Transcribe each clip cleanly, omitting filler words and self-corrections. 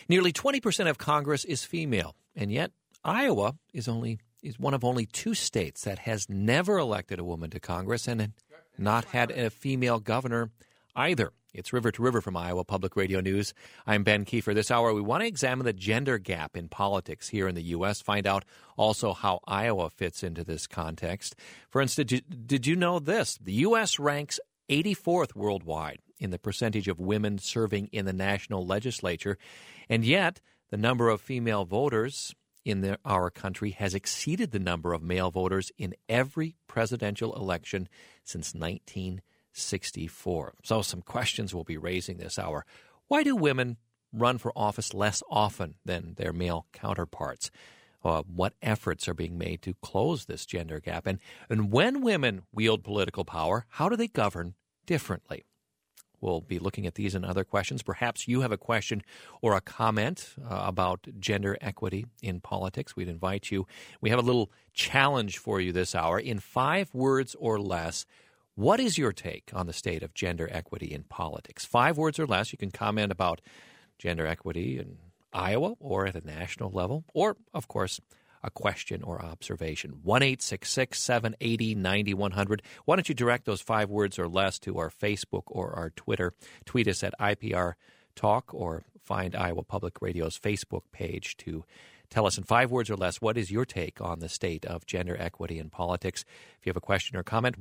Nearly 20% of Congress is female, and yet Iowa is one of only 2 states that has never elected a woman to Congress and not had a female governor either. It's River to River from Iowa Public Radio News. I'm Ben Kiefer. This hour, we want to examine the gender gap in politics here in the U.S., find out also how Iowa fits into this context. For instance, did you know this? The U.S. ranks 84th worldwide in the percentage of women serving in the national legislature, and yet the number of female voters in our country has exceeded the number of male voters in every presidential election since 1964. So some questions we'll be raising this hour. Why do women run for office less often than their male counterparts? What efforts are being made to close this gender gap? And when women wield political power, how do they govern differently? We'll be looking at these and other questions. Perhaps you have a question or a comment about gender equity in politics. We'd invite you. We have a little challenge for you this hour. In 5 words or less, what is your take on the state of gender equity in politics? 5 words or less. You can comment about gender equity in Iowa or at a national level, or, of course, a question or observation. 1-866-780-9100. Why don't you direct those 5 words or less to our Facebook or our Twitter? Tweet us at IPR Talk or find Iowa Public Radio's Facebook page to tell us in 5 words or less, what is your take on the state of gender equity in politics? If you have a question or comment,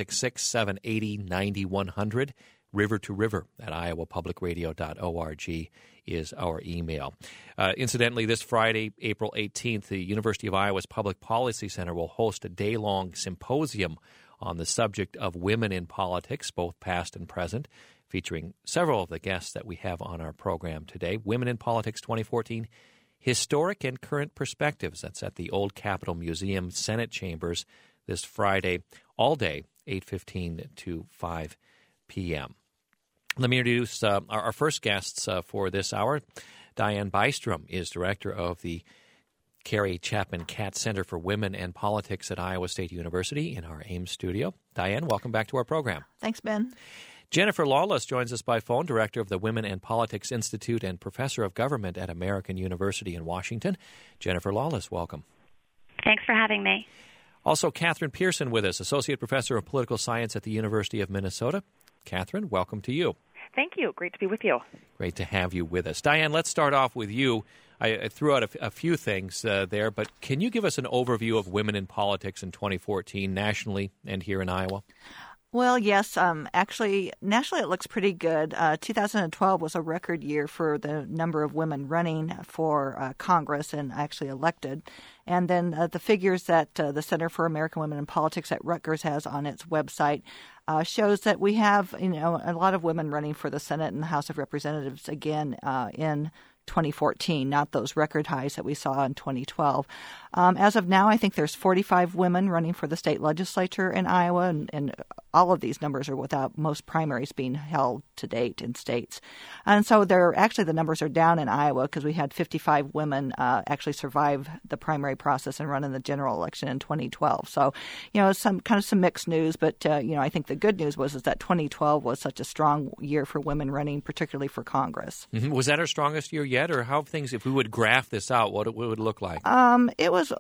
1-866-780-9100. River to River at iowapublicradio.org is our email. Incidentally, this Friday, April 18th, the University of Iowa's Public Policy Center will host a day-long symposium on the subject of women in politics, both past and present, featuring several of the guests that we have on our program today. Women in Politics 2014, Historic and Current Perspectives. That's at the Old Capitol Museum Senate Chambers this Friday, all day, 8:15 to 5 p.m. Let me introduce our first guests for this hour. Diane Bystrom is director of the Carrie Chapman Katz Center for Women and Politics at Iowa State University in our Ames studio. Diane, welcome back to our program. Thanks, Ben. Jennifer Lawless joins us by phone, director of the Women and Politics Institute and professor of government at American University in Washington. Jennifer Lawless, welcome. Thanks for having me. Also, Catherine Pearson with us, associate professor of political science at the University of Minnesota. Catherine, welcome to you. Thank you. Great to be with you. Great to have you with us. Diane, let's start off with you. I threw out a few things there, but can you give us an overview of women in politics in 2014 nationally and here in Iowa? Well, yes. Actually, nationally it looks pretty good. 2012 was a record year for the number of women running for Congress and actually elected. And then the figures that the Center for American Women in Politics at Rutgers has on its website shows that we have, a lot of women running for the Senate and the House of Representatives again in 2014, not those record highs that we saw in 2012. As of now, I think there's 45 women running for the state legislature in Iowa, and all of these numbers are without most primaries being held to date in states. And so the numbers are down in Iowa because we had 55 women actually survive the primary process and run in the general election in 2012. So, some mixed news, but, I think the good news is that 2012 was such a strong year for women running, particularly for Congress. Mm-hmm. Was that our strongest year yet, or how have things, if we would graph this out, what it would look like? It was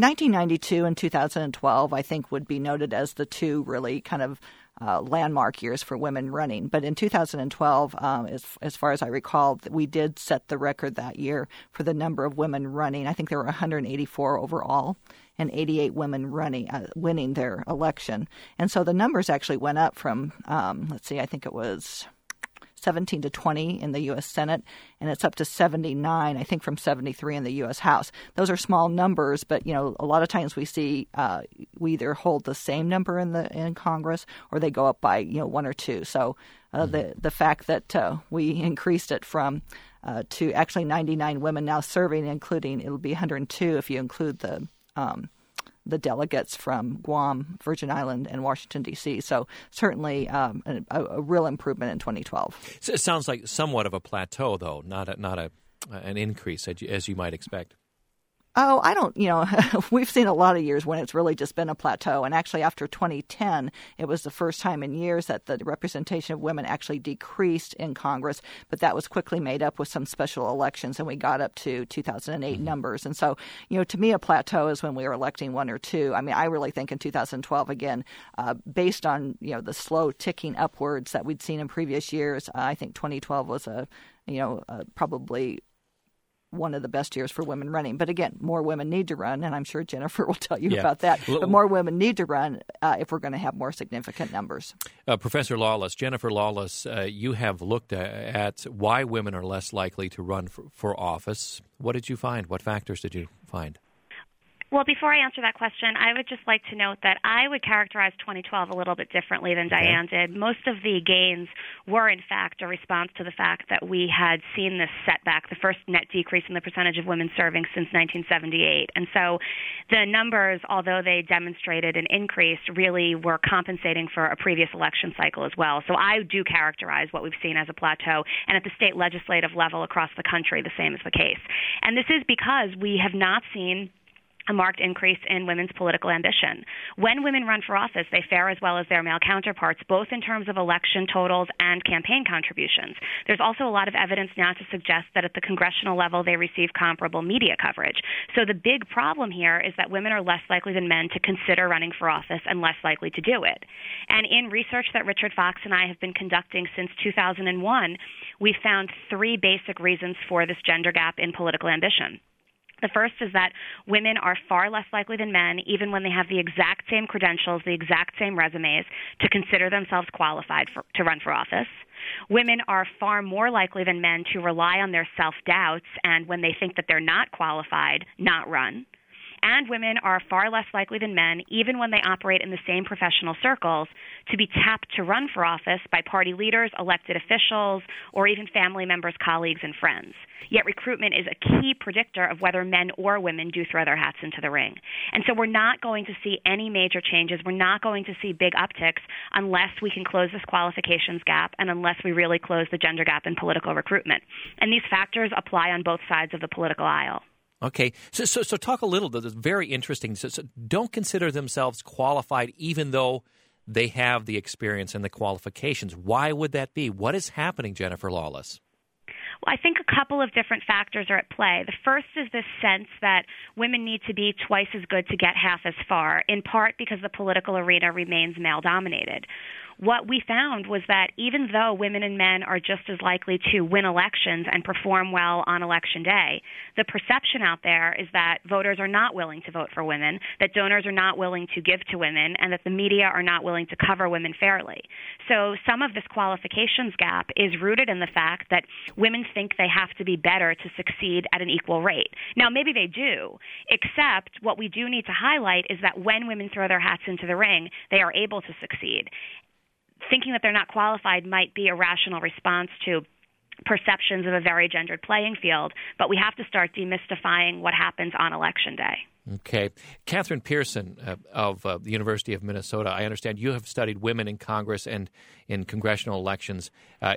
1992 and 2012, I think, would be noted as the two really kind of landmark years for women running. But in 2012, as far as I recall, we did set the record that year for the number of women running. I think there were 184 overall and 88 women winning their election. And so the numbers actually went up from, I think it was 17 to 20 in the U.S. Senate, and it's up to 79, I think, from 73 in the U.S. House. Those are small numbers, but, a lot of times we see we either hold the same number in Congress or they go up by, 1 or 2. So the fact that we increased it from to actually 99 women now serving, including, it'll be 102 if you include the delegates from Guam, Virgin Island, and Washington, D.C. So certainly a real improvement in 2012. So it sounds like somewhat of a plateau, though, not an increase, as you might expect. Oh, I don't, we've seen a lot of years when it's really just been a plateau. And actually, after 2010, it was the first time in years that the representation of women actually decreased in Congress. But that was quickly made up with some special elections, and we got up to 2008 numbers. And so, to me, a plateau is when we were electing one or two. I mean, I really think in 2012, again, based on, the slow ticking upwards that we'd seen in previous years, I think 2012 was probably one of the best years for women running. But again, more women need to run, and I'm sure Jennifer will tell you about that. But more women need to run if we're going to have more significant numbers. Professor Lawless, Jennifer Lawless, you have looked at why women are less likely to run for office. What did you find? What factors did you find? Well, before I answer that question, I would just like to note that I would characterize 2012 a little bit differently than Diane did. Most of the gains were, in fact, a response to the fact that we had seen this setback, the first net decrease in the percentage of women serving since 1978. And so the numbers, although they demonstrated an increase, really were compensating for a previous election cycle as well. So I do characterize what we've seen as a plateau, and at the state legislative level across the country, the same is the case. And this is because we have not seen a marked increase in women's political ambition. When women run for office, they fare as well as their male counterparts, both in terms of election totals and campaign contributions. There's also a lot of evidence now to suggest that at the congressional level, they receive comparable media coverage. So the big problem here is that women are less likely than men to consider running for office and less likely to do it. And in research that Richard Fox and I have been conducting since 2001, we found three basic reasons for this gender gap in political ambition. The first is that women are far less likely than men, even when they have the exact same credentials, the exact same resumes, to consider themselves qualified to run for office. Women are far more likely than men to rely on their self-doubts and, when they think that they're not qualified, not run. And women are far less likely than men, even when they operate in the same professional circles, to be tapped to run for office by party leaders, elected officials, or even family members, colleagues, and friends. Yet recruitment is a key predictor of whether men or women do throw their hats into the ring. And so we're not going to see any major changes. We're not going to see big upticks unless we can close this qualifications gap and unless we really close the gender gap in political recruitment. And these factors apply on both sides of the political aisle. Okay, so talk a little. That's very interesting. So don't consider themselves qualified, even though they have the experience and the qualifications. Why would that be? What is happening, Jennifer Lawless? Well, I think a couple of different factors are at play. The first is this sense that women need to be twice as good to get half as far, in part because the political arena remains male-dominated. What we found was that even though women and men are just as likely to win elections and perform well on Election Day, the perception out there is that voters are not willing to vote for women, that donors are not willing to give to women, and that the media are not willing to cover women fairly. So some of this qualifications gap is rooted in the fact that women think they have to be better to succeed at an equal rate. Now, maybe they do, except what we do need to highlight is that when women throw their hats into the ring, they are able to succeed. Thinking that they're not qualified might be a rational response to perceptions of a very gendered playing field, but we have to start demystifying what happens on Election Day. Okay. Catherine Pearson of the University of Minnesota, I understand you have studied women in Congress and in congressional elections,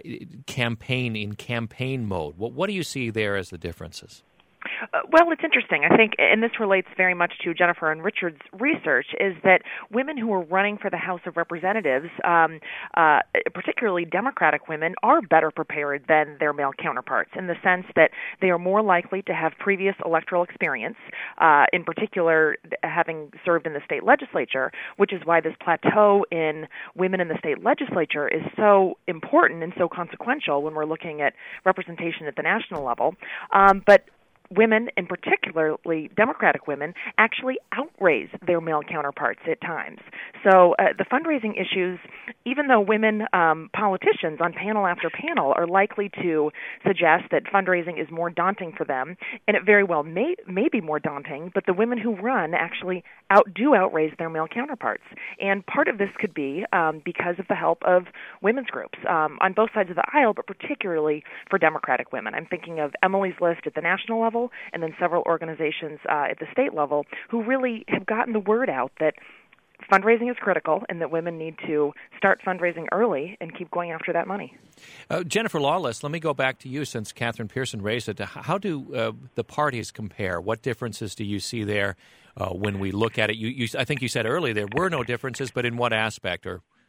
campaign mode. What do you see there as the differences? Well, it's interesting. I think, and this relates very much to Jennifer and Richard's research, is that women who are running for the House of Representatives, particularly Democratic women, are better prepared than their male counterparts in the sense that they are more likely to have previous electoral experience, in particular having served in the state legislature, which is why this plateau in women in the state legislature is so important and so consequential when we're looking at representation at the national level. But women, and particularly Democratic women, actually outraise their male counterparts at times. So the fundraising issues, even though women politicians on panel after panel are likely to suggest that fundraising is more daunting for them, and it very well may be more daunting, but the women who run actually outraise their male counterparts. And part of this could be because of the help of women's groups on both sides of the aisle, but particularly for Democratic women. I'm thinking of Emily's List at the national level, and then several organizations at the state level who really have gotten the word out that fundraising is critical, and that women need to start fundraising early and keep going after that money. Jennifer Lawless, let me go back to you since Catherine Pearson raised it. How do the parties compare? What differences do you see there when we look at it? I think you said earlier there were no differences, but in what aspect?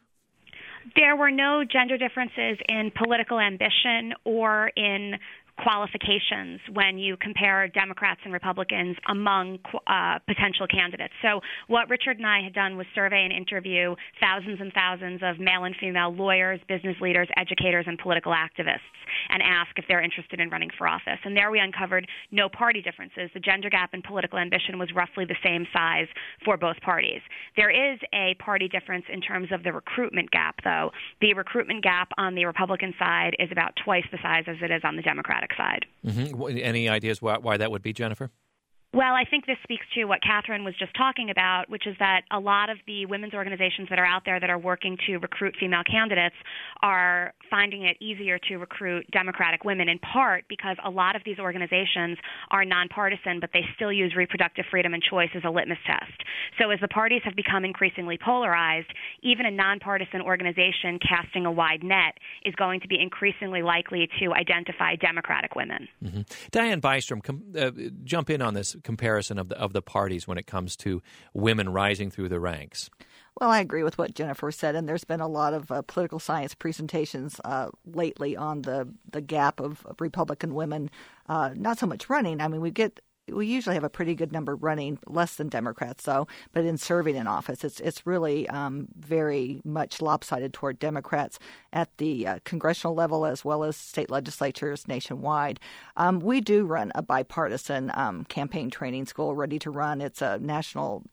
There were no gender differences in political ambition or in qualifications when you compare Democrats and Republicans among potential candidates. So what Richard and I had done was survey and interview thousands and thousands of male and female lawyers, business leaders, educators, and political activists and ask if they're interested in running for office. And there we uncovered no party differences. The gender gap in political ambition was roughly the same size for both parties. There is a party difference in terms of the recruitment gap, though. The recruitment gap on the Republican side is about twice the size as it is on the Democratic side. Mm-hmm. Any ideas why that would be, Jennifer? Well, I think this speaks to what Catherine was just talking about, which is that a lot of the women's organizations that are out there that are working to recruit female candidates are finding it easier to recruit Democratic women, in part because a lot of these organizations are nonpartisan, but they still use reproductive freedom and choice as a litmus test. So as the parties have become increasingly polarized, even a nonpartisan organization casting a wide net is going to be increasingly likely to identify Democratic women. Mm-hmm. Diane Bystrom, jump in on this comparison of the parties when it comes to women rising through the ranks. Well, I agree with what Jennifer said, and there's been a lot of political science presentations lately on the gap of Republican women, not so much running. I mean, we usually have a pretty good number running, less than Democrats, though, but in serving in office, it's really very much lopsided toward Democrats at the congressional level as well as state legislatures nationwide. We do run a bipartisan campaign training school, Ready to Run. It's a national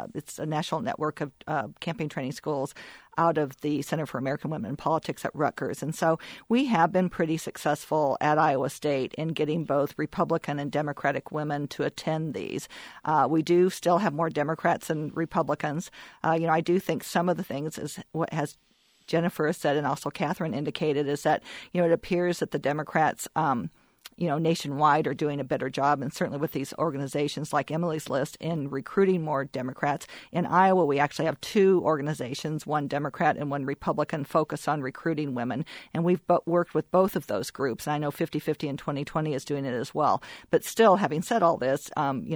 network of campaign training schools out of the Center for American Women in Politics at Rutgers. And so we have been pretty successful at Iowa State in getting both Republican and Democratic women to attend these. We do still have more Democrats than Republicans. I do think some of the things is what has Jennifer said and also Catherine indicated is that, it appears that the Democrats nationwide are doing a better job, and certainly with these organizations like Emily's List in recruiting more Democrats. In Iowa, we actually have two organizations, one Democrat and one Republican, focused on recruiting women, and we've worked with both of those groups. And I know 50/50 in 2020 is doing it as well. But still, having said all this,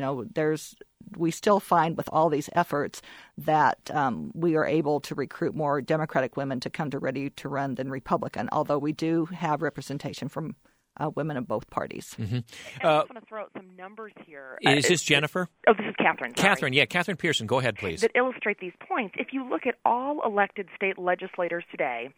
we still find with all these efforts that we are able to recruit more Democratic women to come to Ready to Run than Republican, although we do have representation from women of both parties. Mm-hmm. I just want to throw out some numbers here. Is this Jennifer? This is Catherine. Sorry. Catherine, yeah. Catherine Pearson, go ahead, please. That illustrate these points. If you look at all elected state legislators today,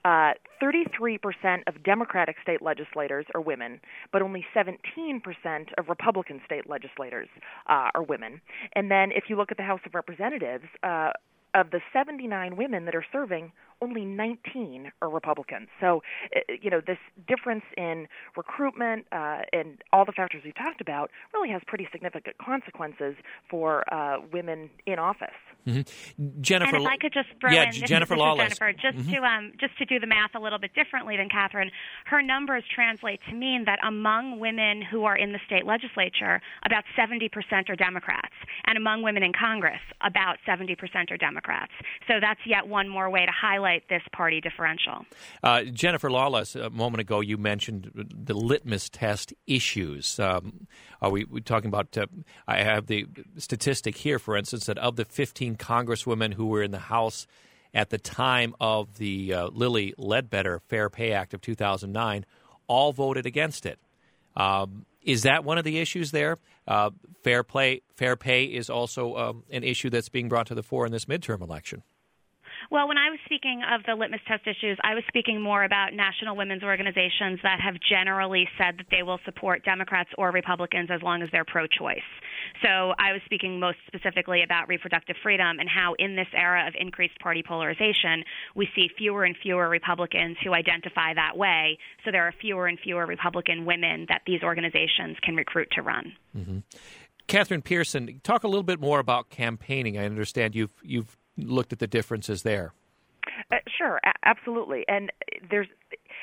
33% of Democratic state legislators are women, but only 17% of Republican state legislators are women. And then if you look at the House of Representatives, of the 79 women that are serving, only 19 are Republicans. So, this difference in recruitment and all the factors we've talked about really has pretty significant consequences for women in office. Mm-hmm. Jennifer, and if I could just throw in, Jennifer Lawless, Jennifer, just to do the math a little bit differently than Catherine, her numbers translate to mean that among women who are in the state legislature, about 70% are Democrats, and among women in Congress, about 70% are Democrats. So that's yet one more way to highlight this party differential. Jennifer Lawless, a moment ago you mentioned the litmus test issues. Are we talking about, I have the statistic here, for instance, that of the 15 congresswomen who were in the House at the time of the Lilly Ledbetter Fair Pay Act of 2009, all voted against it. Is that one of the issues there? Fair pay is also an issue that's being brought to the fore in this midterm election. Well, when I was speaking of the litmus test issues, I was speaking more about national women's organizations that have generally said that they will support Democrats or Republicans as long as they're pro-choice. So I was speaking most specifically about reproductive freedom and how in this era of increased party polarization, we see fewer and fewer Republicans who identify that way. So there are fewer and fewer Republican women that these organizations can recruit to run. Mm-hmm. Catherine Pearson, talk a little bit more about campaigning. I understand you've looked at the differences there. Sure, absolutely. And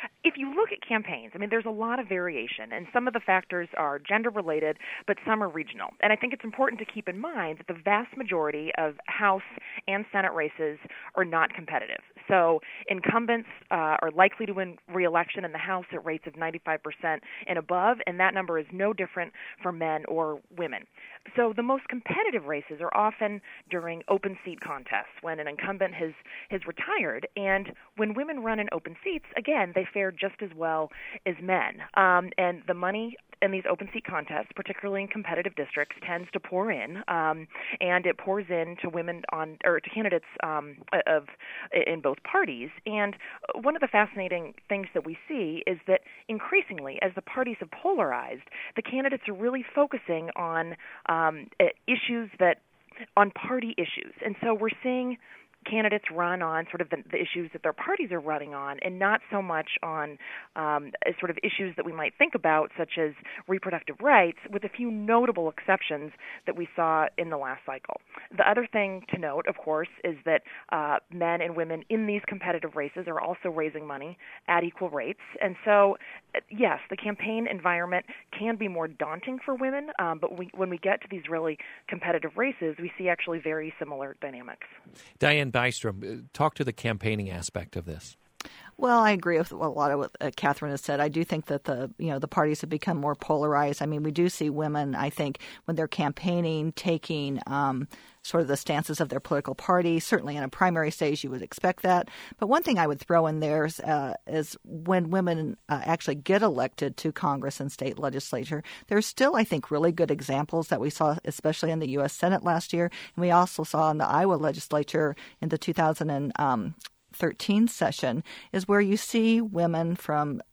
If you look at campaigns, I mean, there's a lot of variation, and some of the factors are gender-related, but some are regional. And I think it's important to keep in mind that the vast majority of House and Senate races are not competitive. So incumbents are likely to win re-election in the House at rates of 95% and above, and that number is no different for men or women. So the most competitive races are often during open seat contests when an incumbent has retired, and when women run in open seats, again, they fare just as well as men. And the money in these open seat contests, particularly in competitive districts, tends to pour in, and it pours in to women to candidates in both parties. And one of the fascinating things that we see is that increasingly, as the parties have polarized, the candidates are really focusing on party issues, and so we're seeing candidates run on sort of the issues that their parties are running on, and not so much on sort of issues that we might think about, such as reproductive rights, with a few notable exceptions that we saw in the last cycle. The other thing to note, of course, is that men and women in these competitive races are also raising money at equal rates. And so, yes, the campaign environment can be more daunting for women, but when we get to these really competitive races, we see actually very similar dynamics. Diane Bystrom, talk to the campaigning aspect of this. Well, I agree with a lot of what Catherine has said. I do think that the parties have become more polarized. I mean, we do see women, I think, when they're campaigning, taking sort of the stances of their political party. Certainly in a primary stage, you would expect that. But one thing I would throw in there is when women actually get elected to Congress and state legislature, there's still, I think, really good examples that we saw, especially in the U.S. Senate last year. And we also saw in the Iowa legislature in the 2013 session, is where you see women from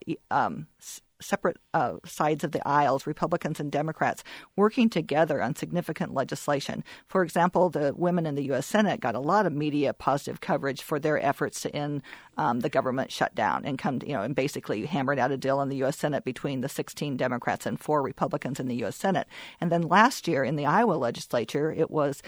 separate sides of the aisles, Republicans and Democrats, working together on significant legislation. For example, the women in the U.S. Senate got a lot of media positive coverage for their efforts to end the government shutdown and basically hammered out a deal in the U.S. Senate between the 16 Democrats and 4 Republicans in the U.S. Senate. And then last year in the Iowa legislature, it was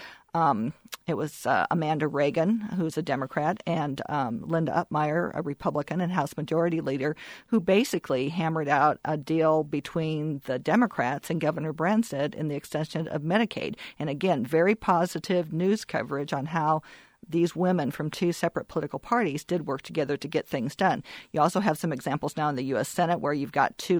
Amanda Reagan, who's a Democrat, and Linda Upmeyer, a Republican and House Majority Leader, who basically hammered out a deal between the Democrats and Governor Branstad in the extension of Medicaid. And again, very positive news coverage on how these women from 2 separate political parties did work together to get things done. You also have some examples now in the U.S. Senate where you've got two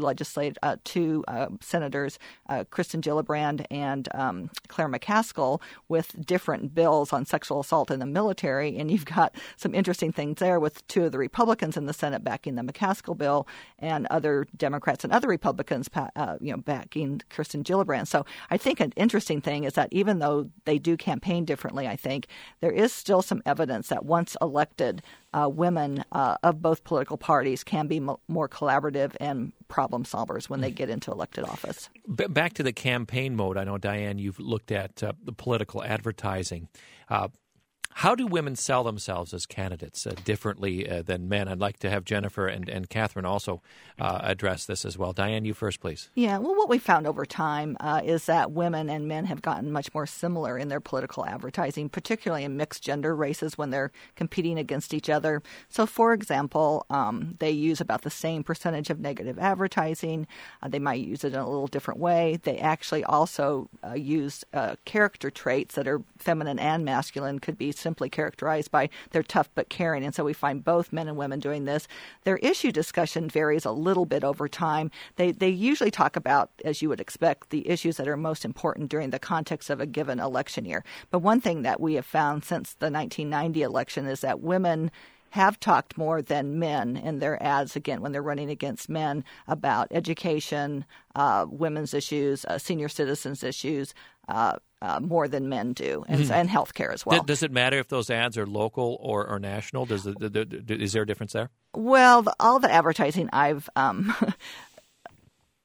senators, Kristen Gillibrand and Claire McCaskill, with different bills on sexual assault in the military. And you've got some interesting things there with 2 of the Republicans in the Senate backing the McCaskill bill and other Democrats and other Republicans backing Kristen Gillibrand. So I think an interesting thing is that even though they do campaign differently, I think there is still some evidence that once elected, women of both political parties can be more collaborative and problem solvers when they get into elected office. Back to the campaign mode, I know, Diane, you've looked at the political advertising. How do women sell themselves as candidates differently than men? I'd like to have Jennifer and Catherine also address this as well. Diane, you first, please. Yeah, well, what we found over time is that women and men have gotten much more similar in their political advertising, particularly in mixed gender races when they're competing against each other. So, for example, they use about the same percentage of negative advertising. They might use it in a little different way. They actually also use character traits that are feminine and masculine, could be simply characterized by they're tough but caring. And so we find both men and women doing this. Their issue discussion varies a little bit over time. They usually talk about, as you would expect, the issues that are most important during the context of a given election year. But one thing that we have found since the 1990 election is that women have talked more than men in their ads, again, when they're running against men, about education, women's issues, senior citizens' issues, more than men do, and healthcare as well. Does it matter if those ads are local or national? Is there a difference there? Well, all the advertising I've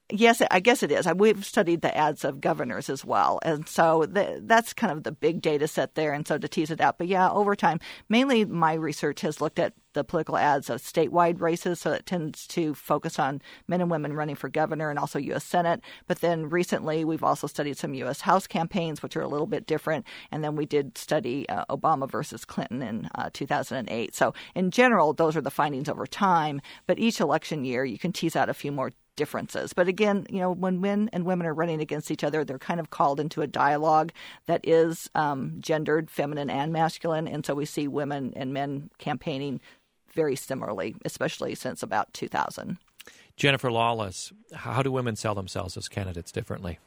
Yes, I guess it is. We've studied the ads of governors as well. And so that's kind of the big data set there. And so to tease it out. But yeah, over time, mainly my research has looked at the political ads of statewide races. So it tends to focus on men and women running for governor and also U.S. Senate. But then recently, we've also studied some U.S. House campaigns, which are a little bit different. And then we did study Obama versus Clinton in 2008. So in general, those are the findings over time. But each election year, you can tease out a few more differences. But again, when men and women are running against each other, they're kind of called into a dialogue that is gendered, feminine and masculine. And so we see women and men campaigning very similarly, especially since about 2000. Jennifer Lawless, how do women sell themselves as candidates differently?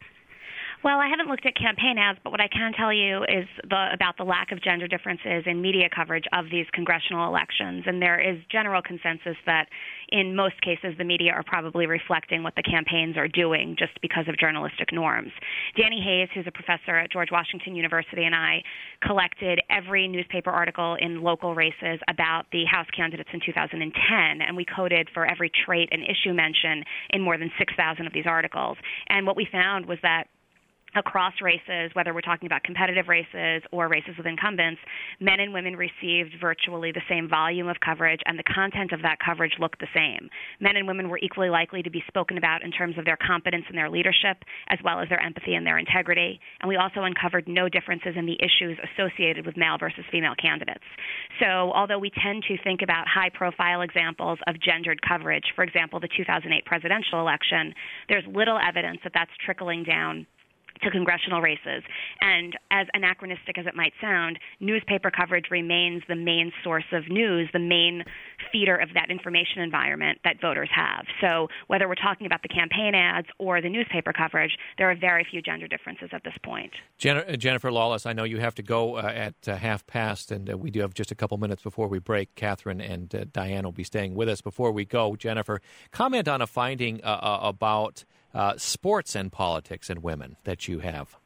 Well, I haven't looked at campaign ads, but what I can tell you is about the lack of gender differences in media coverage of these congressional elections. And there is general consensus that in most cases the media are probably reflecting what the campaigns are doing just because of journalistic norms. Danny Hayes, who's a professor at George Washington University, and I collected every newspaper article in local races about the House candidates in 2010, and we coded for every trait and issue mention in more than 6,000 of these articles. And what we found was that across races, whether we're talking about competitive races or races with incumbents, men and women received virtually the same volume of coverage, and the content of that coverage looked the same. Men and women were equally likely to be spoken about in terms of their competence and their leadership, as well as their empathy and their integrity. And we also uncovered no differences in the issues associated with male versus female candidates. So although we tend to think about high-profile examples of gendered coverage, for example, the 2008 presidential election, there's little evidence that that's trickling down to congressional races. And as anachronistic as it might sound, newspaper coverage remains the main source of news, the main feeder of that information environment that voters have. So whether we're talking about the campaign ads or the newspaper coverage, there are very few gender differences at this point. Jennifer Lawless, I know you have to go at 1:30, and we do have just a couple minutes before we break. Catherine and Diane will be staying with us. Before we go, Jennifer, comment on a finding about sports and politics and women that you have.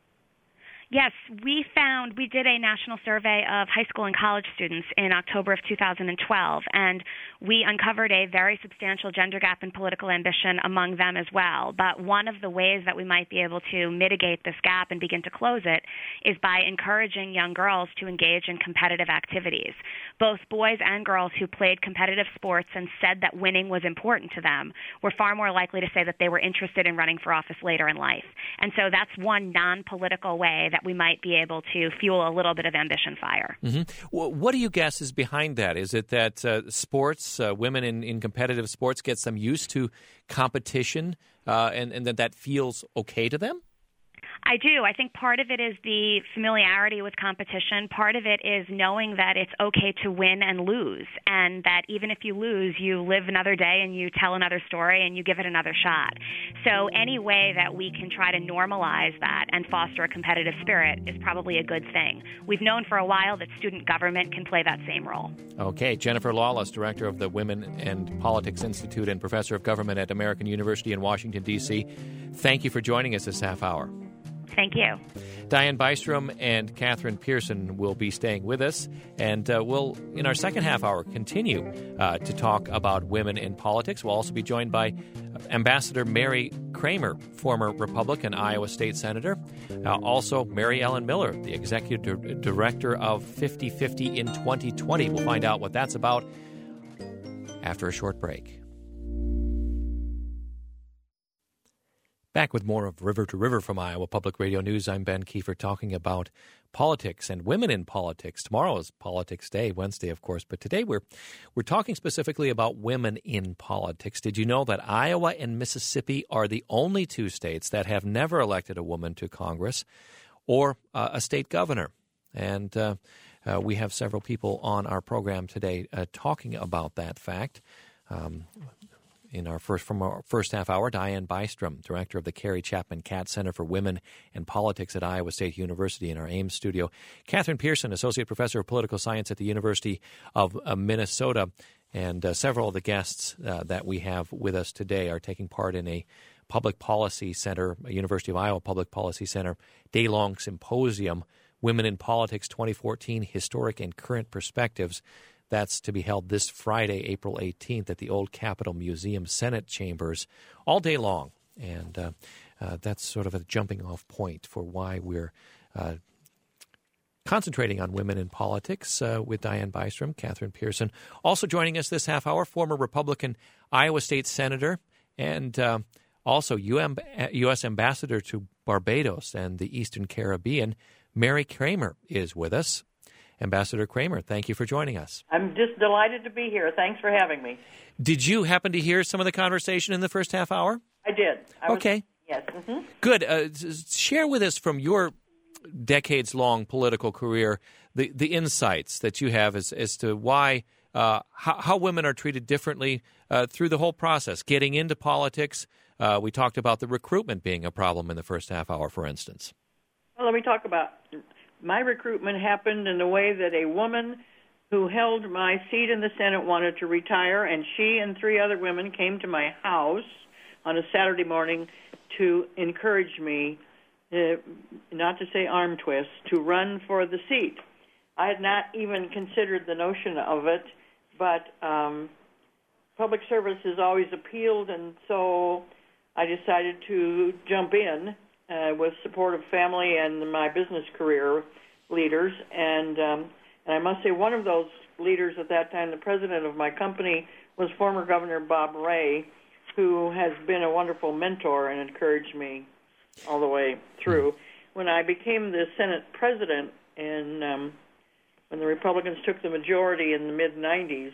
Yes, we did a national survey of high school and college students in October of 2012, and we uncovered a very substantial gender gap in political ambition among them as well. But one of the ways that we might be able to mitigate this gap and begin to close it is by encouraging young girls to engage in competitive activities. Both boys and girls who played competitive sports and said that winning was important to them were far more likely to say that they were interested in running for office later in life. And so that's one non-political way that we might be able to fuel a little bit of ambition fire. Mm-hmm. What do you guess is behind that? Is it that sports, women in competitive sports get some used to competition and that feels okay to them? I do. I think part of it is the familiarity with competition. Part of it is knowing that it's okay to win and lose, and that even if you lose, you live another day and you tell another story and you give it another shot. So any way that we can try to normalize that and foster a competitive spirit is probably a good thing. We've known for a while that student government can play that same role. Okay. Jennifer Lawless, director of the Women and Politics Institute and professor of government at American University in Washington, D.C., thank you for joining us this half hour. Thank you. Diane Bystrom and Catherine Pearson will be staying with us, and we'll, in our second half hour, continue to talk about women in politics. We'll also be joined by Ambassador Mary Kramer, former Republican Iowa State Senator. Also, Mary Ellen Miller, the Executive Director of 50/50 in 2020. We'll find out what that's about after a short break. Back with more of River to River from Iowa Public Radio News. I'm Ben Kiefer, talking about politics and women in politics. Tomorrow is Politics Day, Wednesday, of course, but today we're talking specifically about women in politics. Did you know that Iowa and Mississippi are the only two states that have never elected a woman to Congress or a state governor? And we have several people on our program today talking about that fact. From our first half hour, Diane Bystrom, director of the Carrie Chapman Catt Center for Women and Politics at Iowa State University in our Ames studio. Catherine Pearson, associate professor of political science at the University of Minnesota. And several of the guests that we have with us today are taking part in a Public Policy Center, a University of Iowa Public Policy Center day-long symposium, Women in Politics 2014, Historic and Current Perspectives. That's to be held this Friday, April 18th, at the Old Capitol Museum Senate Chambers all day long. And that's sort of a jumping-off point for why we're concentrating on women in politics with Dianne Bystrom, Catherine Pearson. Also joining us this half hour, former Republican Iowa State Senator and also U.S. Ambassador to Barbados and the Eastern Caribbean, Mary Kramer is with us. Ambassador Kramer, thank you for joining us. I'm just delighted to be here. Thanks for having me. Did you happen to hear some of the conversation in the first half hour? I did. Okay. Yes. Mm-hmm. Good. Share with us from your decades-long political career the insights that you have as to why how women are treated differently through the whole process, getting into politics. We talked about the recruitment being a problem in the first half hour, for instance. Well, let me talk about my recruitment happened in the way that a woman who held my seat in the Senate wanted to retire, and she and 3 other women came to my house on a Saturday morning to encourage me, not to say arm twist, to run for the seat. I had not even considered the notion of it, but public service has always appealed, and so I decided to jump in with support of family and my business career leaders. And I must say one of those leaders at that time, the president of my company, was former Governor Bob Ray, who has been a wonderful mentor and encouraged me all the way through. When I became the Senate president and when the Republicans took the majority in the mid-'90s,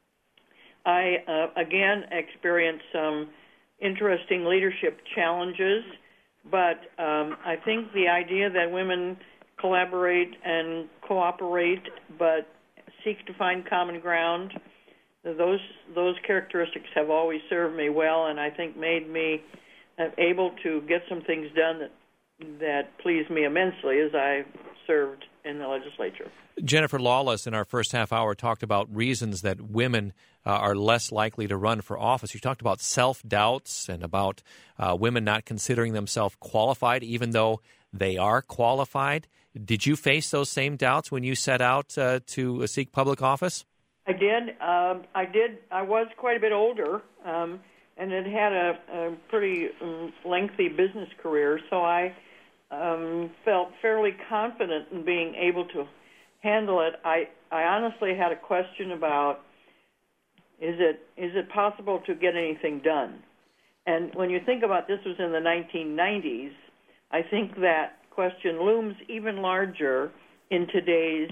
I again experienced some interesting leadership challenges, but I think the idea that women collaborate and cooperate but seek to find common ground, those characteristics have always served me well, and I think made me able to get some things done that pleased me immensely as I served in the legislature. Jennifer Lawless, in our first half hour, talked about reasons that women are less likely to run for office. You talked about self-doubts and about women not considering themselves qualified, even though they are qualified. Did you face those same doubts when you set out to seek public office? I did. I was quite a bit older and had had a pretty lengthy business career, so I felt fairly confident in being able to handle it. I honestly had a question about, is it possible to get anything done? And when you think about this was in the 1990s, I think that question looms even larger in today's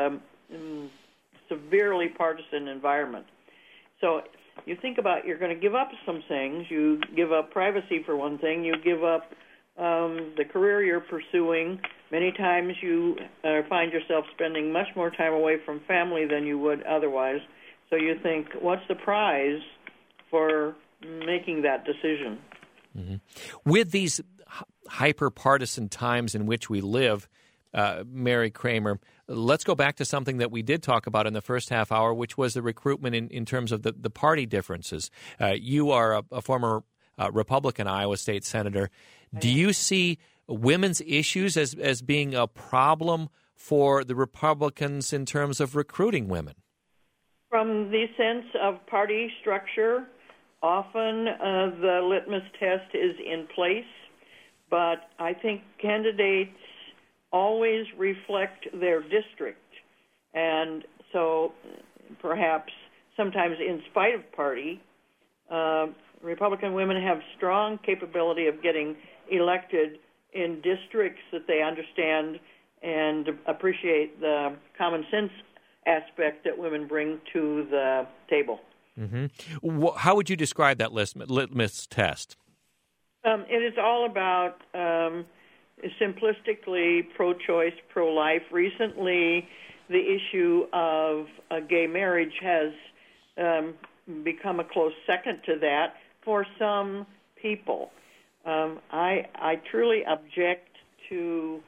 severely partisan environment. So you think about, you're going to give up some things. You give up privacy for one thing. You give up the career you're pursuing. Many times you find yourself spending much more time away from family than you would otherwise. So you think, what's the prize for making that decision? Mm-hmm. With these hyper-partisan times in which we live, Mary Kramer, let's go back to something that we did talk about in the first half hour, which was the recruitment in terms of the party differences. You are a former Republican Iowa State Senator. Do you see women's issues as being a problem for the Republicans in terms of recruiting women? From the sense of party structure, often the litmus test is in place, but I think candidates always reflect their district. And so perhaps sometimes in spite of party, Republican women have strong capability of getting elected in districts that they understand and appreciate the common sense aspect that women bring to the table. Mm-hmm. How would you describe that litmus test? It is all about simplistically pro-choice, pro-life. Recently, the issue of gay marriage has become a close second to that for some people. I truly object to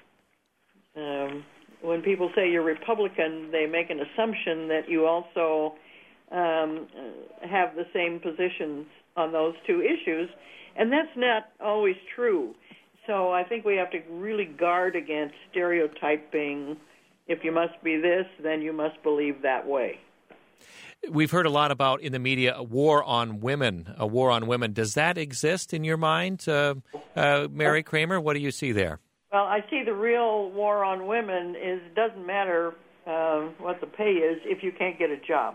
when people say you're Republican, they make an assumption that you also have the same positions on those two issues, and that's not always true. So I think we have to really guard against stereotyping. If you must be this, then you must believe that way. We've heard a lot about in the media a war on women. Does that exist in your mind, Mary Kramer? What do you see there? Well, I see the real war on women is it doesn't matter what the pay is if you can't get a job.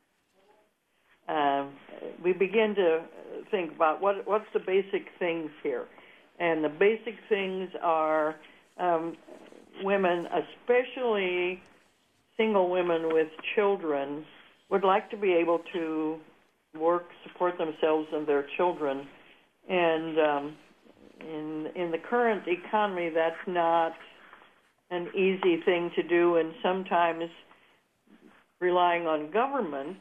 We begin to think about what's the basic things here. And the basic things are women, especially single women with children, would like to be able to work, support themselves and their children. And in the current economy, that's not an easy thing to do, and sometimes relying on government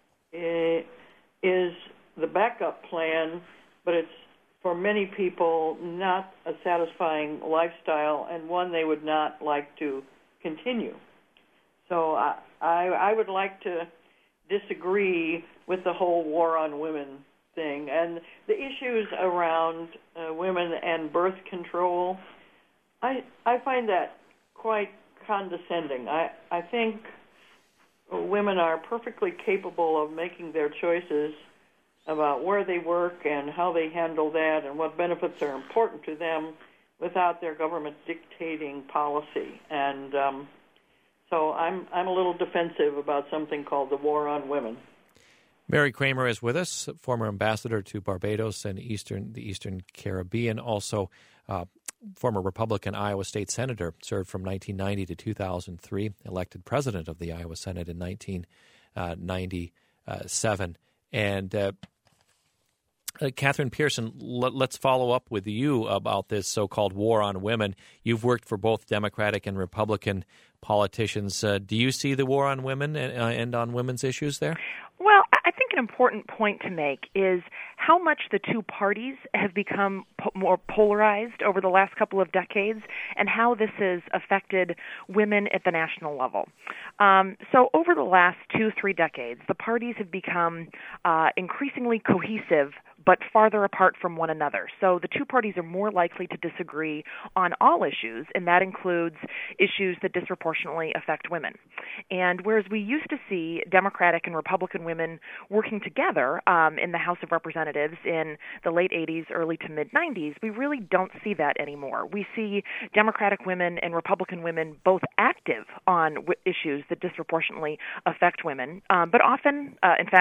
is the backup plan, but it's for many people not a satisfying lifestyle and one they would not like to continue. So I would like to disagree with the whole war on women thing. And the issues around women and birth control, I find that quite condescending. I think women are perfectly capable of making their choices about where they work and how they handle that and what benefits are important to them without their government dictating policy. And so I'm a little defensive about something called the war on women. Mary Kramer is with us, former ambassador to Barbados and the Eastern Caribbean, also former Republican Iowa State Senator, served from 1990 to 2003, elected president of the Iowa Senate in 1997. And Catherine Pearson, let's follow up with you about this so-called war on women. You've worked for both Democratic and Republican politicians. Do you see the war on women and on women's issues there? Well, I think an important point to make is how much the two parties have become more polarized over the last couple of decades and how this has affected women at the national level. So over the last 2-3 decades, the parties have become increasingly cohesive but farther apart from one another. So the two parties are more likely to disagree on all issues, and that includes issues that disproportionately affect women. And whereas we used to see Democratic and Republican women working together in the House of Representatives in the late 80s, early to mid-90s, we really don't see that anymore. We see Democratic women and Republican women both active on issues that disproportionately affect women, but often,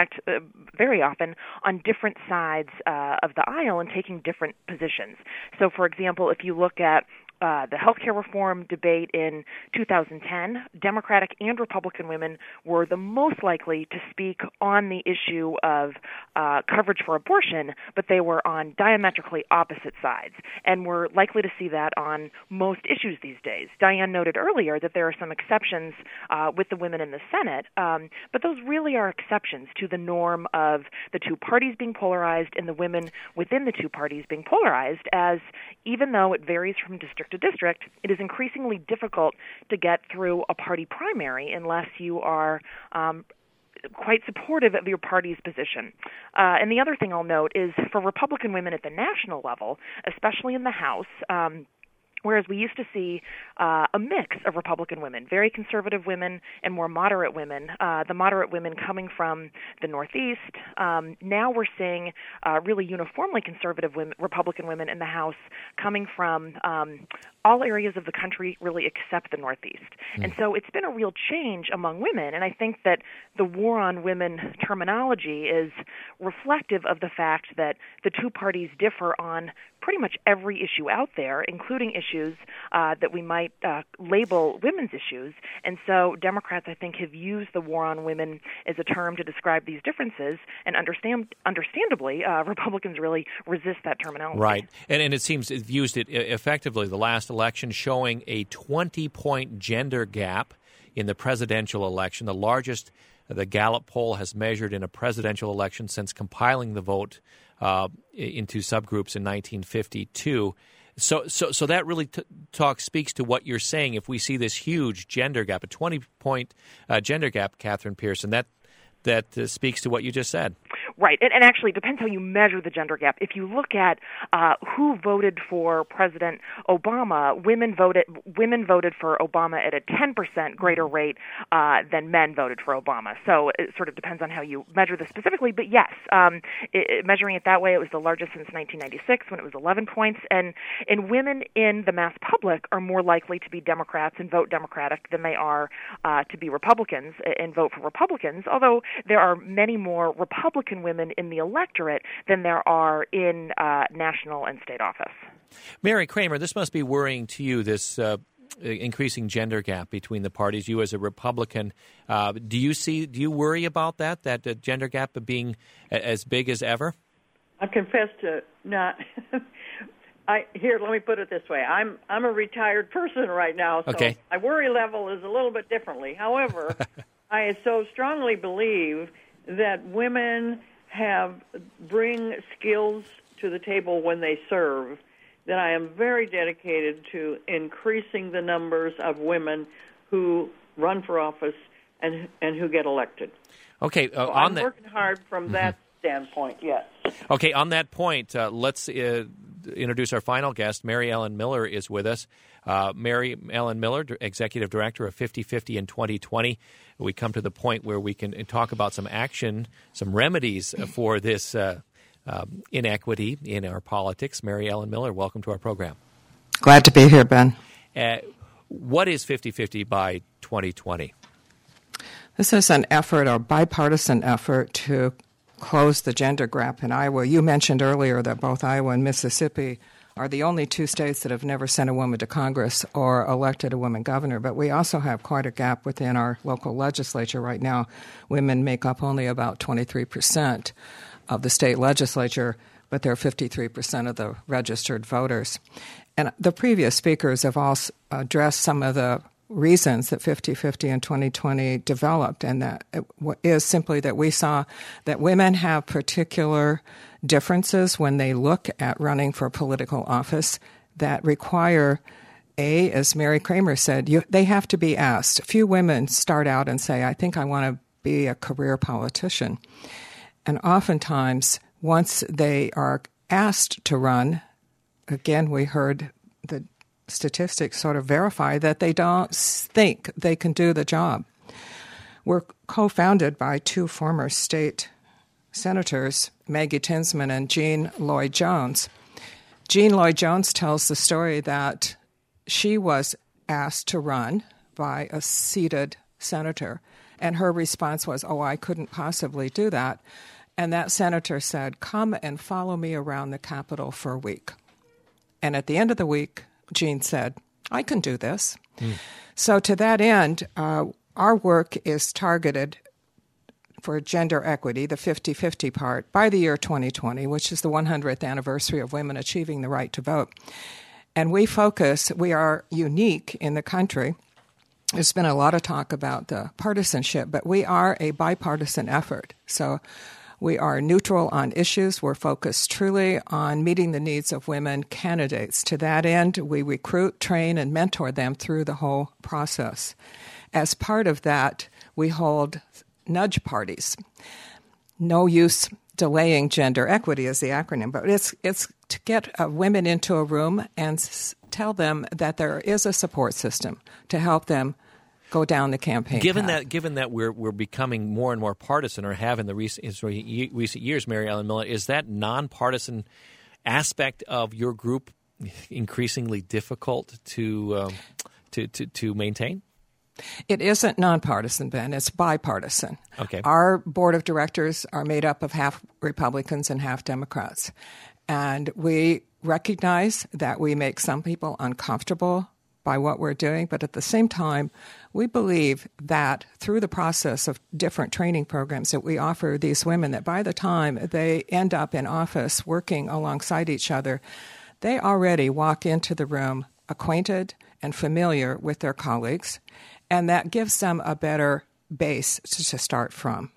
very often, on different sides of the aisle and taking different positions. So, for example, if you look at the healthcare reform debate in 2010, Democratic and Republican women were the most likely to speak on the issue of coverage for abortion, but they were on diametrically opposite sides, and we're likely to see that on most issues these days. Diane noted earlier that there are some exceptions with the women in the Senate, but those really are exceptions to the norm of the two parties being polarized and the women within the two parties being polarized, as even though it varies from district to district, it is increasingly difficult to get through a party primary unless you are quite supportive of your party's position. And the other thing I'll note is for Republican women at the national level, especially in the House, whereas we used to see a mix of Republican women, very conservative women and more moderate women, the moderate women coming from the Northeast. Now we're seeing really uniformly conservative women, Republican women in the House coming from all areas of the country, really except the Northeast. And so it's been a real change among women, and I think that the war on women terminology is reflective of the fact that the two parties differ on pretty much every issue out there, including issues that we might label women's issues. And so Democrats, I think, have used the war on women as a term to describe these differences, and understandably, Republicans really resist that terminology. Right. And it seems they've used it effectively. The last election showing a 20-point gender gap in the presidential election, the largest the Gallup poll has measured in a presidential election since compiling the vote into subgroups in 1952. So that really speaks to what you're saying. If we see this huge gender gap, a 20-point gender gap, Catherine Pearson, that speaks to what you just said. Right, and actually it depends how you measure the gender gap. If you look at who voted for President Obama, women voted for Obama at a 10% greater rate than men voted for Obama. So it sort of depends on how you measure this specifically. But yes, measuring it that way, it was the largest since 1996 when it was 11 points. And women in the mass public are more likely to be Democrats and vote Democratic than they are to be Republicans and vote for Republicans, although there are many more Republican women in the electorate than there are in national and state office. Mary Kramer, this must be worrying to you, this increasing gender gap between the parties. You as a Republican, do you worry about that gender gap being as big as ever? I confess to not. Let me put it this way. I'm a retired person right now, so okay. My worry level is a little bit differently. However, I so strongly believe that women bring skills to the table when they serve, that I am very dedicated to increasing the numbers of women who run for office and who get elected. Okay, so I'm working hard from that standpoint, yes. Okay, on that point, let's introduce our final guest. Mary Ellen Miller is with us. Mary Ellen Miller, Executive Director of 50/50 in 2020. We come to the point where we can talk about some action, some remedies for this inequity in our politics. Mary Ellen Miller, welcome to our program. Glad to be here, Ben. What is 50/50 by 2020? This is an effort, a bipartisan effort, to close the gender gap in Iowa. You mentioned earlier that both Iowa and Mississippi are the only two states that have never sent a woman to Congress or elected a woman governor, but we also have quite a gap within our local legislature right now. Women make up only about 23% of the state legislature, but they're 53% of the registered voters. And the previous speakers have all addressed some of the reasons that 50/50 in 2020 developed, and that is simply that we saw that women have particular differences when they look at running for political office that require, as Mary Kramer said, they have to be asked. Few women start out and say, I think I want to be a career politician. And oftentimes, once they are asked to run, again, we heard the statistics sort of verify that they don't think they can do the job. We're co-founded by two former state senators, Maggie Tinsman and Jean Lloyd Jones. Jean Lloyd Jones tells the story that she was asked to run by a seated senator, and her response was, I couldn't possibly do that. And that senator said, come and follow me around the Capitol for a week. And at the end of the week, Jean said, I can do this. So to that end, our work is targeted for gender equity, the 50/50 part, by the year 2020, which is the 100th anniversary of women achieving the right to vote. And we are unique in the country. There's been a lot of talk about the partisanship, but we are a bipartisan effort. So we are neutral on issues. We're focused truly on meeting the needs of women candidates. To that end, we recruit, train, and mentor them through the whole process. As part of that, we hold nudge parties. No use delaying gender equity is the acronym, but it's to get women into a room and tell them that there is a support system to help them go down the campaign path. Given that we're becoming more and more partisan, or have in the recent years, Mary Ellen Miller, is that nonpartisan aspect of your group increasingly difficult to maintain? It isn't nonpartisan, Ben. It's bipartisan. Okay. Our board of directors are made up of half Republicans and half Democrats, and we recognize that we make some people uncomfortable by what we're doing, but at the same time, we believe that through the process of different training programs that we offer these women, that by the time they end up in office working alongside each other, they already walk into the room acquainted and familiar with their colleagues, and that gives them a better base to start from.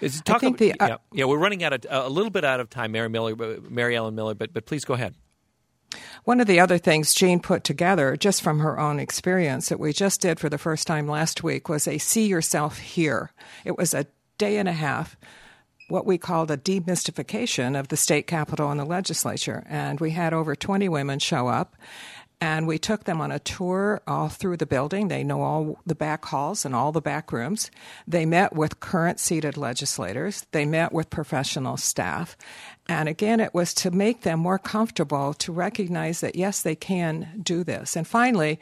We're running out of a little bit out of time, Mary Ellen Miller, but please go ahead. One of the other things Jean put together, just from her own experience, that we just did for the first time last week, was a See Yourself Here. It was a day and a half what we called a demystification of the state capitol and the legislature. And we had over 20 women show up, and we took them on a tour all through the building. They know all the back halls and all the back rooms. They met with current seated legislators. They met with professional staff. And again, it was to make them more comfortable to recognize that, yes, they can do this. And finally,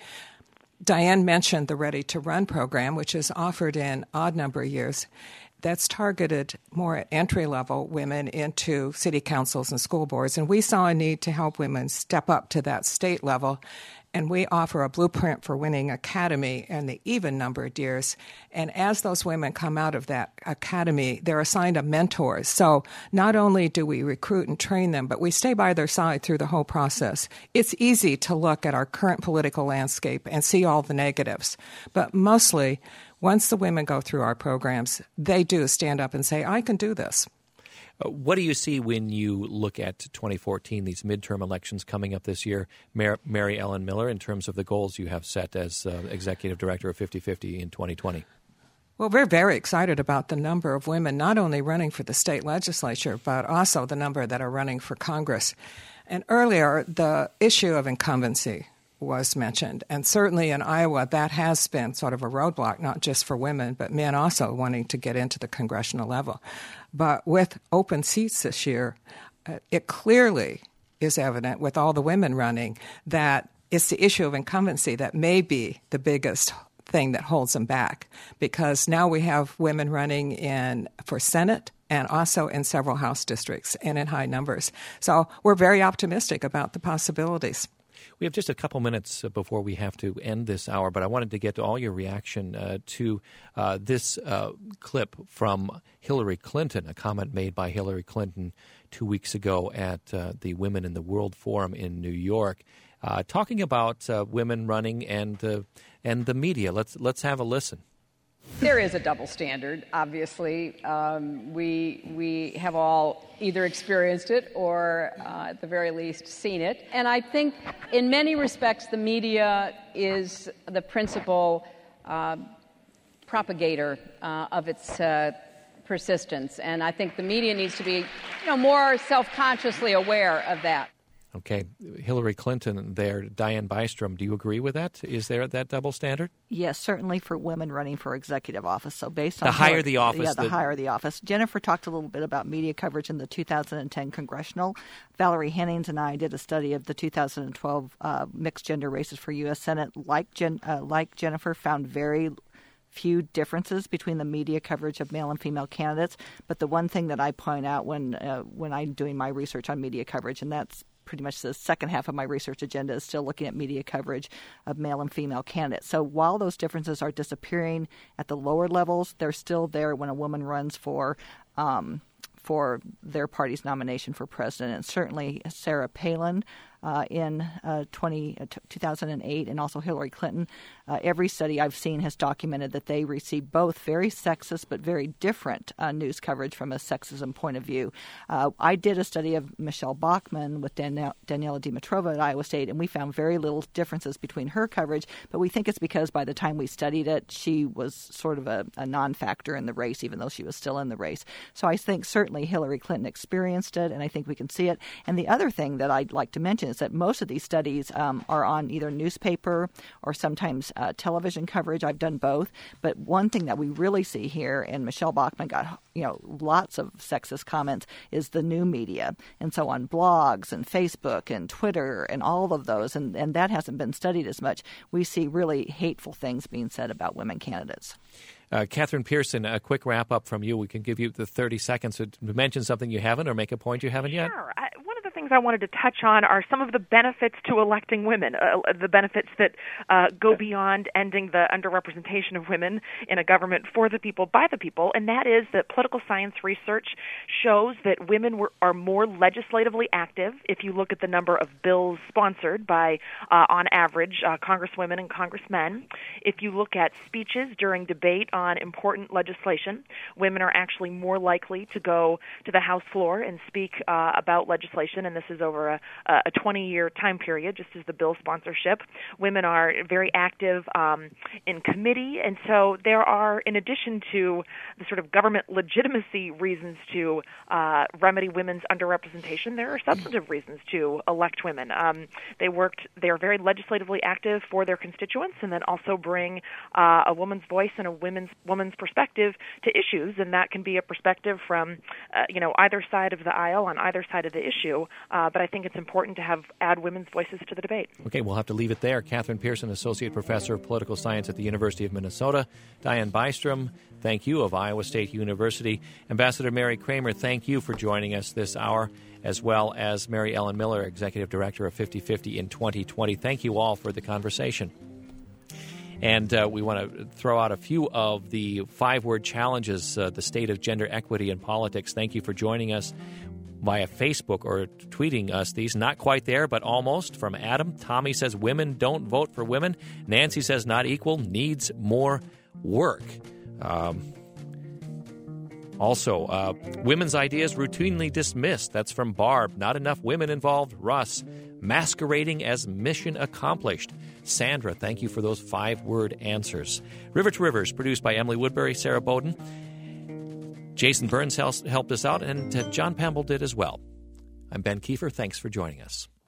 Diane mentioned the Ready to Run program, which is offered in odd number of years. That's targeted more at entry-level women into city councils and school boards. And we saw a need to help women step up to that state level. And we offer a Blueprint for Winning Academy in the even-numbered years. And as those women come out of that academy, they're assigned a mentor. So not only do we recruit and train them, but we stay by their side through the whole process. It's easy to look at our current political landscape and see all the negatives. But mostly, once the women go through our programs, they do stand up and say, I can do this. What do you see when you look at 2014, these midterm elections coming up this year, Mary Ellen Miller, in terms of the goals you have set as executive director of 50/50 in 2020? Well, we're very excited about the number of women not only running for the state legislature, but also the number that are running for Congress. And earlier, the issue of incumbency was mentioned. And certainly in Iowa, that has been sort of a roadblock, not just for women, but men also wanting to get into the congressional level. But with open seats this year, it clearly is evident with all the women running that it's the issue of incumbency that may be the biggest thing that holds them back, because now we have women running for Senate and also in several House districts and in high numbers. So we're very optimistic about the possibilities. We have just a couple minutes before we have to end this hour, but I wanted to get to all your reaction to this clip from Hillary Clinton, a comment made by Hillary Clinton 2 weeks ago at the Women in the World Forum in New York, talking about women running and the media. Let's have a listen. There is a double standard, obviously. We have all either experienced it or, at the very least, seen it. And I think, in many respects, the media is the principal propagator of its persistence. And I think the media needs to be, more self-consciously aware of that. Okay. Hillary Clinton there, Diane Bystrom, do you agree with that? Is there that double standard? Yes, certainly for women running for executive office. So based on the higher the office. Yeah, the higher the office. Jennifer talked a little bit about media coverage in the 2010 congressional. Valerie Hennings and I did a study of the 2012 mixed gender races for U.S. Senate. Like Jennifer, found very few differences between the media coverage of male and female candidates. But the one thing that I point out when I'm doing my research on media coverage, and that's pretty much the second half of my research agenda, is still looking at media coverage of male and female candidates. So while those differences are disappearing at the lower levels, they're still there when a woman runs for their party's nomination for president. And certainly Sarah Palin in 2008, and also Hillary Clinton. Every study I've seen has documented that they receive both very sexist but very different news coverage from a sexism point of view. I did a study of Michelle Bachmann with Daniela Dimitrova at Iowa State, and we found very little differences between her coverage, but we think it's because by the time we studied it, she was sort of a non-factor in the race, even though she was still in the race. So I think certainly Hillary Clinton experienced it, and I think we can see it. And the other thing that I'd like to mention is that most of these studies are on either newspaper or sometimes television coverage. I've done both. But one thing that we really see here, and Michelle Bachmann got lots of sexist comments, is the new media. And so on blogs and Facebook and Twitter and all of those, and that hasn't been studied as much, we see really hateful things being said about women candidates. Catherine Pearson, a quick wrap-up from you. We can give you the 30 seconds to mention something you haven't or make a point you haven't yet. Sure. One of the things I wanted to touch on are some of the benefits to electing women, the benefits that go beyond ending the underrepresentation of women in a government for the people, by the people, and that is that political science research shows that women are more legislatively active if you look at the number of bills sponsored by, on average, congresswomen and congressmen. If you look at speeches during debate on important legislation, women are actually more likely to go to the House floor and speak about legislation and this is over a 20-year time period, just as the bill sponsorship. Women are very active in committee, and so there are, in addition to the sort of government legitimacy reasons to remedy women's underrepresentation, there are substantive reasons to elect women. They are very legislatively active for their constituents, and then also bring a woman's voice and a woman's perspective to issues, and that can be a perspective from either side of the aisle on either side of the issue. But I think it's important to add women's voices to the debate. Okay, we'll have to leave it there. Catherine Pearson, Associate Professor of Political Science at the University of Minnesota. Diane Bystrom, thank you, of Iowa State University. Ambassador Mary Kramer, thank you for joining us this hour, as well as Mary Ellen Miller, Executive Director of 50/50 in 2020. Thank you all for the conversation. And we want to throw out a few of the 5-word challenges, the state of gender equity in politics. Thank you for joining us via Facebook or tweeting us these. Not quite there, but almost. From Adam, Tommy says women don't vote for women. Nancy says not equal, needs more work. Also, women's ideas routinely dismissed. That's from Barb. Not enough women involved. Russ, masquerading as mission accomplished. Sandra, thank you for those 5-word answers. River to Rivers, produced by Emily Woodbury, Sarah Bowden. Jason Burns helped us out, and John Pamble did as well. I'm Ben Kiefer. Thanks for joining us.